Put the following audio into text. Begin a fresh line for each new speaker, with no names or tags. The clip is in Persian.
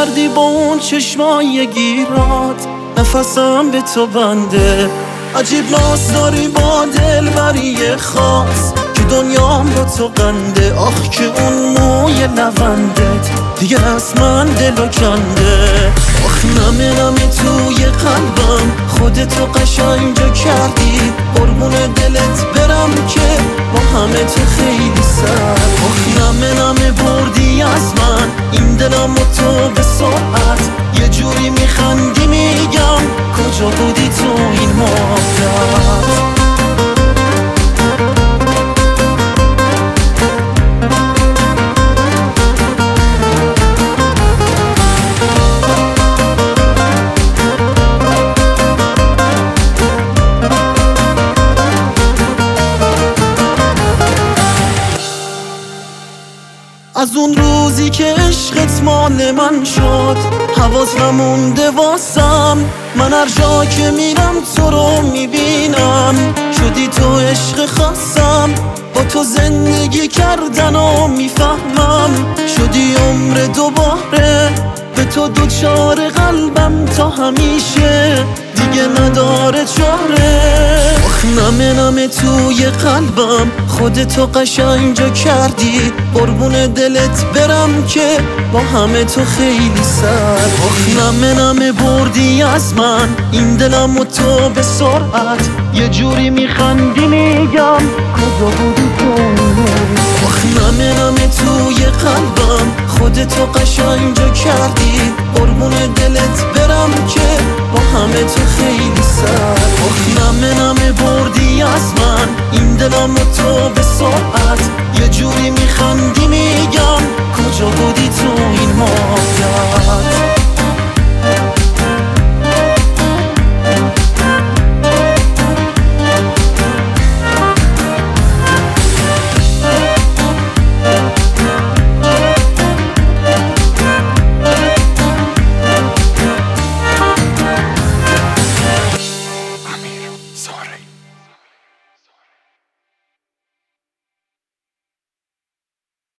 کردی با اون چشمای گیرات، نفسم به تو بنده. عجیب ناز داری با دلبری خاص که دنیام با تو قنده. آخ که اون موی لوندت دیگه از من دلو کنده. آخ نمه نمه توی قلبم خودتو قشنگ جا کردی، قربون دلت برم که با همه تو خیلی سر. آخ نمه نمه بردی از من این دلم و تو به سرعت، یه جوری میخندی میگم کجا بودی تو این مدت. از اون روزی که عشقت مال من شد حواس نمونده واسم، من هر جا که میرم تو رو میبینم. شدی تو عشق خاصم، با تو زندگی کردن و میفهمم. شدی عمر دوباره به تو دوچار قلبم تا همیشه دیگه نداره چاره. آخ نمه نمه توی قلبم خودتو قشنگ جا کردی، قربون دلت برم که با همه تو خیلی سر. آخ نمه نمه بردی از من این دلم و تو به سرعت، یه جوری میخندی میگم کجا بودی تو. آخ نمه نمه توی قلبم خودتو قشنگ جا کردی، قربون دلت برم که با همه تو خیلی سر. آخ نمه نمه بردی از من این دلم و تو به سرعت، یه جوری میخندی میگم کجا بودی تو این مدت.